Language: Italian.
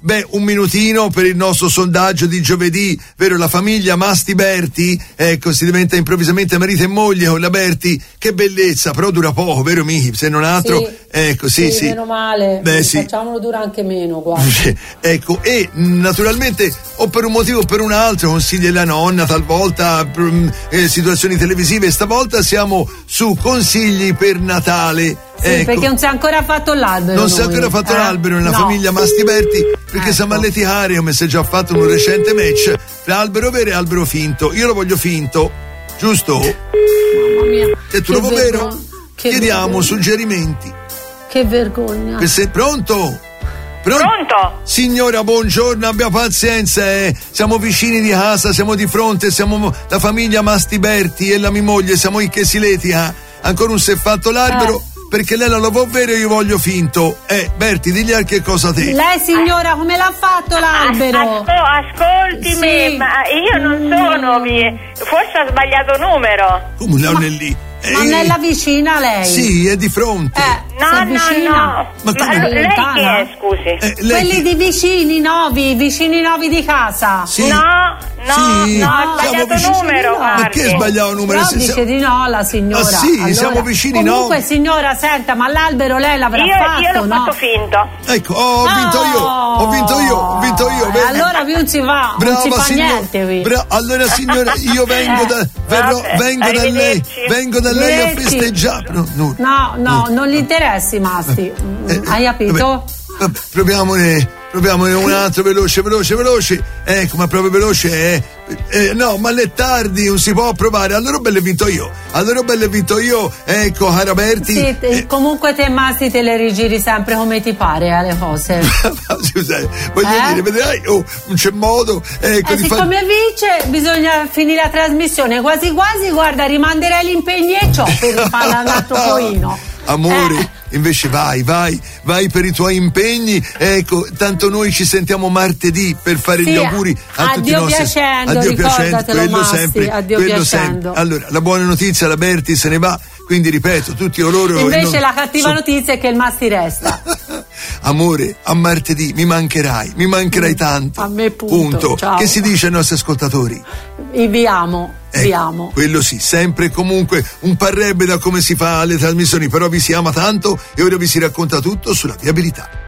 un minutino per il nostro sondaggio di giovedì, vero? La famiglia Masti-Berti, ecco, si diventa improvvisamente marito e moglie con la Berti, che bellezza, però dura poco, vero Michi? Se non altro, sì, ecco, sì. Meno male, facciamolo dura anche meno, guarda. Ecco, e naturalmente o per un motivo o per un altro, consigli della nonna, talvolta situazioni televisive, stavolta siamo su consigli per Natale. Sì, ecco. Perché non si è ancora fatto l'albero. Non si è ancora fatto l'albero nella famiglia Masti-Berti, perché siamo all'Etihare, come si è già fatto in un recente match, tra albero vero e albero finto. Io lo voglio finto, giusto? Mamma mia. E tu lo vuoi vero? Chiediamo suggerimenti. Che vergogna. Pronto? Pronto? Signora, buongiorno, abbia pazienza, siamo vicini di casa, siamo di fronte, siamo la famiglia Masti-Berti e la mia moglie, siamo i che si litiga. Ancora non si è fatto l'albero, perché lei non lo vuol vero e io voglio finto. Berti, digli che cosa te. Lei signora, come l'ha fatto l'albero? Ascoltimi, sì. Ma io non sono, forse ha sbagliato numero. Come non è lì? Ma non è la vicina lei? Sì, è di fronte. No. Ma lei chi è, scusi? Quelli di vicini nuovi di casa. Sì. No, ha sbagliato numero. Ma che sbagliato numero? No, dice di no la signora. Ah sì, allora, siamo vicini comunque signora, senta, ma l'albero lei l'avrà fatto, io l'ho fatto finto. Ecco, ho vinto io. Allora non si va, brava, non si fa signor, niente. Allora signora, io vengo da lei a festeggiare. No, non gli interessi, Masti. Hai capito? Proviamone un altro, veloce. Ecco, ma proprio veloce. No, ma è tardi, non si può provare. Allora bello vinto io. Ecco, cara Berti. Sì, comunque te Masti te le rigiri sempre come ti pare le cose. Voglio dire, vedrai, non c'è modo. Ecco, siccome vince bisogna finire la trasmissione. Quasi, guarda, rimanderei gli impegni e ciò per fare l'altro coino. Amore. Invece vai per i tuoi impegni, ecco, tanto noi ci sentiamo martedì per fare gli auguri a tutti i nostri. Addio piacendo, quello sempre. Allora, la buona notizia, la Berti se ne va, quindi ripeto, tutti loro. Invece la cattiva notizia è che il Masti resta. Amore, a martedì mi mancherai tanto. A me punto. Ciao. Che si dice ai nostri ascoltatori? Vi amo. Quello sì, sempre e comunque un parrebbe da come si fa le trasmissioni, però vi si ama tanto e ora vi si racconta tutto sulla viabilità.